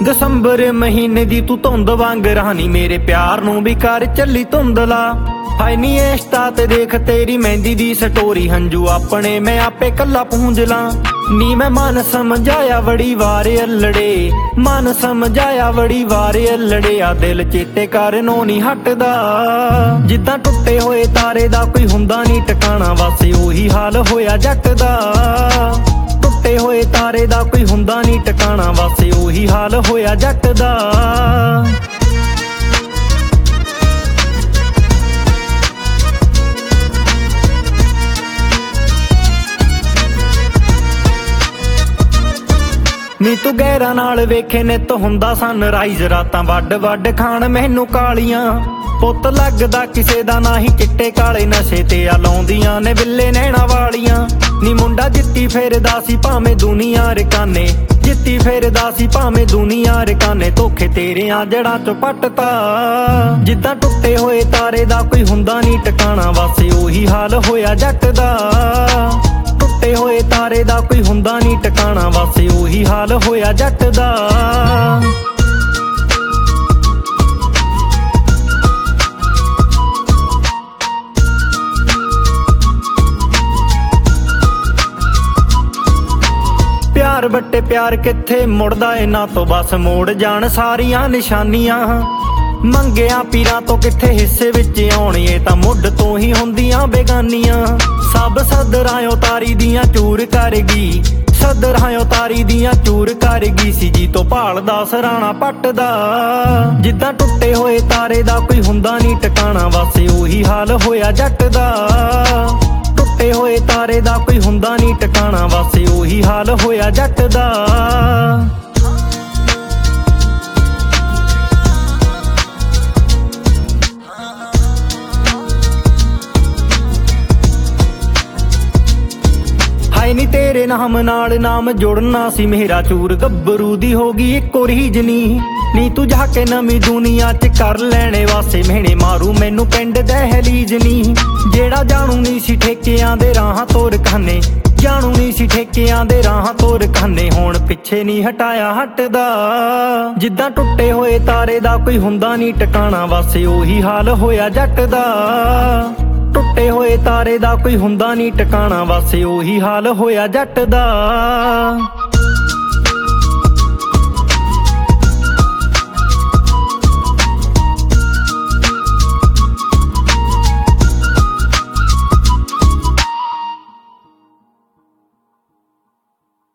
ਦਸੰਬਰ ਮਹੀਨੇ ਦੀ ਤੂੰ ਧੁੰਦ ਵਾਂਗ ਰਾਣੀ, ਮੇਰੇ ਪਿਆਰ ਨੂੰ ਵੀ ਕਰ ਚੱਲੀ ਧੁੰਦਲਾ। ਹਾਏ ਨੀ ਇੰਸਟਾ ਤੇ ਦੇਖ ਤੇਰੀ ਮਹਿੰਦੀ ਦੀ ਸਟੋਰੀ, ਹੰਝੂ ਆਪਣੇ ਮੈਂ ਆਪੇ ਕੱਲਾ ਪੂੰਝ ਲਾਂ। ਨੀ ਮੈਂ ਮਨ ਸਮਝਾਇਆ ਬੜੀ ਵਾਰ ਅਲੜੇ, ਮਨ ਸਮਝਾਇਆ ਬੜੀ ਵਾਰ ਅਲੜੇ, ਆ ਦਿਲ ਚੇਤੇ ਕਰਨੋਂ ਨੀ ਹਟਦਾ। ਜਿੱਦਾਂ ਟੁੱਟੇ ਹੋਏ ਤਾਰੇ ਦਾ ਕੋਈ ਹੁੰਦਾ ਨੀ ਟਿਕਾਣਾ, ਬਸ ਉਹੀ ਹਾਲ ਹੋਇਆ ਜੱਟ ਦਾ। ਟੁੱਟੇ ਹੋਏ ਤਾਰੇ ਦਾ ਕੋਈ ਹੁੰਦਾ ਨੀ ਟਿਕਾਣਾ, ਬਸ ਉਹੀ ਹਾਲ ਹੋਇਆ ਜੱਟ ਦਾ। ਨੀ ਤੂੰ ਗਹਿਰਾਂ ਨਾਲ ਵੇਖੇ ਨਿੱਤ ਹੁੰਦਾ ਸਨਰਾਈਜ਼, ਰਾਤਾਂ ਵੱਡ ਵੱਡ ਖਾਣ ਮੈਨੂੰ ਕਾਲੀਆਂ। ਪੁੱਤ ਲੱਗਦਾ ਕਿਸੇ ਦਾ ਨਾ ਹੀ, ਚਿੱਟੇ ਕਾਲੇ ਨਸ਼ੇ ਤੇ ਆ ਲਾਉਂਦੀਆਂ ਨੇ ਬਿੱਲੇ ਨੈਣਾ ਵਾਲੀਆਂ। ਨੀ ਮੁੰਡਾ ਜਿੱਤੀ ਫੇਰਦਾ ਸੀ ਭਾਵੇਂ ਦੁਨੀਆ ਰਕਾਨੇ, ਜਿੱਤੀ ਫੇਰਦਾ ਸੀ ਭਾਵੇਂ ਦੁਨੀਆ ਰਕਾਨੇ, ਧੋਖੇ ਤੇਰਿਆਂ ਜੜਾਂ ਚੋਂ ਪੱਟਤਾ। ਜਿੱਦਾਂ ਟੁੱਟੇ ਹੋਏ ਤਾਰੇ ਦਾ ਕੋਈ ਹੁੰਦਾ ਨੀ ਟਿਕਾਣਾ, ਬਸ ਉਹੀ ਹਾਲ ਹੋਇਆ ਜੱਟ ਦਾ। ਟੁੱਟੇ ਹੋਏ ਤਾਰੇ ਦਾ ਕੋਈ ਹੁੰਦਾ ਨੀ ਟਿਕਾਣਾ, ਬਸ ਉਹੀ ਹਾਲ ਹੋਇਆ ਜੱਟ ਦਾ। ਪਿਆਰ ਬੱਟੇ ਪਿਆਰ ਕਿੱਥੇ ਮੁੜਦਾ ਇਹਨਾਂ ਤੋਂ, ਬਸ ਮੋੜ ਜਾਣ ਸਾਰੀਆਂ ਨਿਸ਼ਾਨੀਆਂ। ਮੰਗਿਆ ਪੀਰਾਂ ਤੋਂ ਕਿੱਥੇ ਹਿੱਸੇ ਵਿੱਚ ਆਉਣੀ, ਇਹ ਤਾਂ ਮੁੱਢ ਤੋਂ ਹੀ ਹੁੰਦੀਆਂ ਬੇਗਾਨੀਆਂ। ਸਭ ਸਦਰਾਂ ਉਤਾਰੀ ਦੀਆਂ ਚੂਰ ਕਰ ਗਈ, ਸਦਰਾਂ ਉਤਾਰੀ ਦੀਆਂ ਚੂਰ ਕਰ ਗਈ ਸੀ ਜੀ ਤੋਂ ਭਾਲਦਾ ਸਰਾਣਾ ਪੱਟਦਾ। ਜਿੱਦਾਂ ਟੁੱਟੇ ਹੋਏ ਤਾਰੇ ਦਾ ਕੋਈ ਹੁੰਦਾ ਨੀ ਟਿਕਾਣਾ, ਬਸ ਉਹੀ ਹਾਲ ਹੋਇਆ ਜੱਟ ਦਾ। ਟੁੱਟੇ ਹੋਏ ਤਾਰੇ ਦਾ ਕੋਈ ਹੁੰਦਾ ਨੀ ਟਿਕਾਣਾ, ਬਸ ਉਹੀ ਹਾਲ ਹੋਇਆ ਜੱਟ ਦਾ। ਹਾਏ ਨੀ ਤੇਰੇ ਨਾਮ ਨਾਲ ਨਾਮ ਜੁੜਨਾ ਸੀ ਮੇਰਾ, ਚੂਰ ਗੱਭਰੂ ਦੀ ਹੋ ਗਈ ਇੱਕੋ ਰੀਝ ਨੀ ਤੂੰ ਜਾ ਕੇ ਨਵੀਂ ਦੁਨੀਆ ਚ ਕਰ ਲੈਣੇ ਵਾਸੇ ਮਿਹਣੇ ਮਾਰੂ ਮੈਨੂੰ ਪਿੰਡ ਦਹਿਲੀਜ਼ ਨੀ। ਜਿਹੜਾ ਜਾਣੂ ਨੀ ਸੀ ਠੇਕਿਆਂ ਦੇ ਰਾਹਾਂ ਤੋਂ ਰਖਾਨੇ, ਜਾਣੂ ਨੀ ਸੀ ਠੇਕਿਆਂ ਦੇ ਰਾਹਾਂ ਤੋਂ ਰਖਾਨੇ, ਹੁਣ ਪਿੱਛੇ ਨੀ ਹਟਾਇਆ ਹਟਦਾ। ਜਿੱਦਾਂ ਟੁੱਟੇ ਹੋਏ ਤਾਰੇ ਦਾ ਕੋਈ ਹੁੰਦਾ ਨੀ ਟਿਕਾਣਾ, ਬਸ ਉਹੀ ਹਾਲ ਹੋਇਆ ਜੱਟ ਦਾ। ਟੁੱਟੇ ਹੋਏ ਤਾਰੇ ਦਾ ਕੋਈ ਹੁੰਦਾ ਨੀ ਟਿਕਾਣਾ, ਬਸ ਉਹੀ ਹਾਲ ਹੋਇਆ ਜੱਟ ਦਾ।